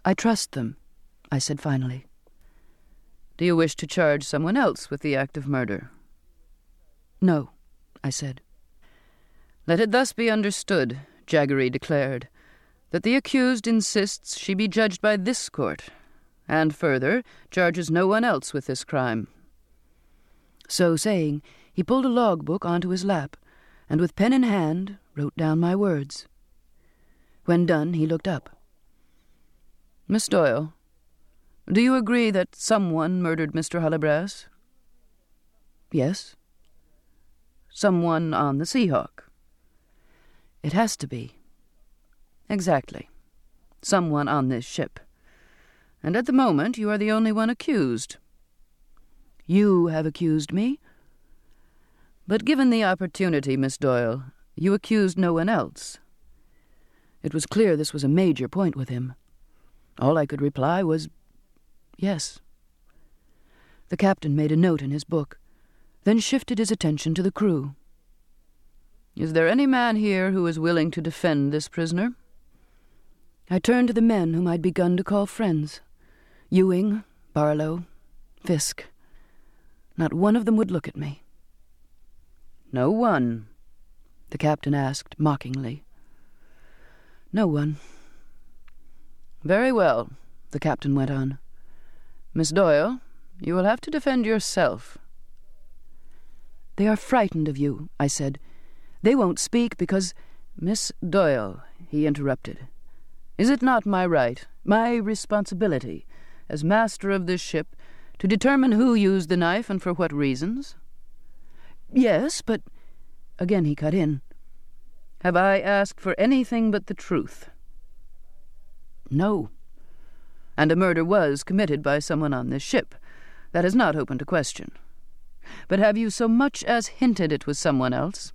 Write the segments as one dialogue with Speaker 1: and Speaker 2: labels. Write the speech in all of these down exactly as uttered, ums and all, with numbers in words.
Speaker 1: I trust them, I said finally.
Speaker 2: Do you wish to charge someone else with the act of murder?
Speaker 1: No, I said.
Speaker 2: Let it thus be understood, Jaggery declared, that the accused insists she be judged by this court, and further, charges no one else with this crime.
Speaker 1: So saying, he pulled a logbook onto his lap, and with pen in hand wrote down my words. When done, he looked up.
Speaker 2: Miss Doyle, do you agree that someone murdered Mister Hallabras?
Speaker 1: Yes.
Speaker 2: Someone on the Seahawk?
Speaker 1: It has to be.
Speaker 2: Exactly. Someone on this ship. And at the moment you are the only one accused.
Speaker 1: You have accused me?
Speaker 2: But given the opportunity, Miss Doyle, you accused no one else.
Speaker 1: It was clear this was a major point with him. All I could reply was, yes. The captain made a note in his book, then shifted his attention to the crew.
Speaker 2: Is there any man here who is willing to defend this prisoner?
Speaker 1: I turned to the men whom I'd begun to call friends. Ewing, Barlow, Fisk. Not one of them would look at me.
Speaker 2: No one?
Speaker 1: The captain asked mockingly. No one.
Speaker 2: Very well, the captain went on. Miss Doyle, you will have to defend yourself.
Speaker 1: They are frightened of you, I said. They won't speak because...
Speaker 2: Miss Doyle, he interrupted. Is it not my right, my responsibility, as master of this ship, to determine who used the knife and for what reasons?
Speaker 1: Yes, but... Again he cut in.
Speaker 2: Have I asked for anything but the truth?
Speaker 1: No.
Speaker 2: And a murder was committed by someone on this ship. That is not open to question. But have you so much as hinted it was someone else?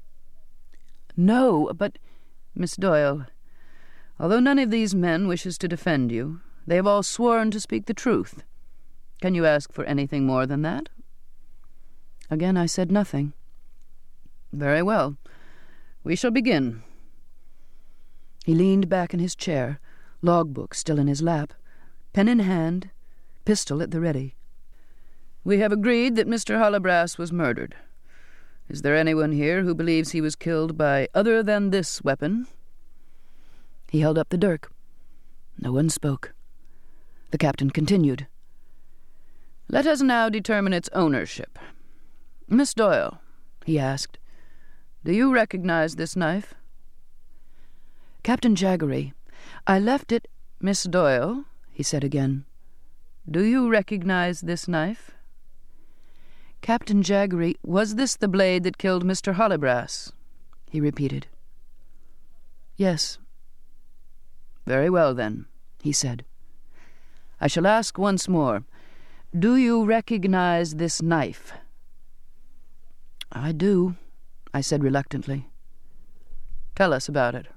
Speaker 1: No, but...
Speaker 2: Miss Doyle, although none of these men wishes to defend you, they have all sworn to speak the truth. Can you ask for anything more than that?
Speaker 1: Again I said nothing.
Speaker 2: Very well. We shall begin.
Speaker 1: He leaned back in his chair, logbook still in his lap, pen in hand, pistol at the ready.
Speaker 2: We have agreed that Mister Hallabras was murdered. Is there anyone here who believes he was killed by other than this weapon?
Speaker 1: He held up the dirk. No one spoke. The captain continued.
Speaker 2: Let us now determine its ownership. Miss Doyle, he asked, do you recognize this knife?
Speaker 1: Captain Jaggery, I left it...
Speaker 2: Miss Doyle, he said again, do you recognize this knife?
Speaker 1: Captain Jaggery,
Speaker 2: was this the blade that killed Mister Hallabras? He repeated.
Speaker 1: Yes.
Speaker 2: Very well, then, he said. I shall ask once more, do you recognize this knife?
Speaker 1: I do, I said reluctantly.
Speaker 2: Tell us about it.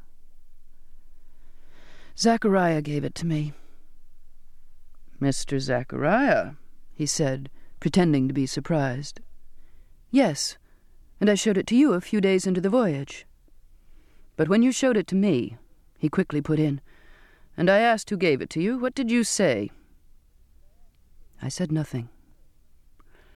Speaker 1: Zachariah gave it to me.
Speaker 2: Mister Zachariah, he said, pretending to be surprised.
Speaker 1: Yes, and I showed it to you a few days into the voyage.
Speaker 2: But when you showed it to me, he quickly put in, and I asked who gave it to you, what did you say?
Speaker 1: I said nothing.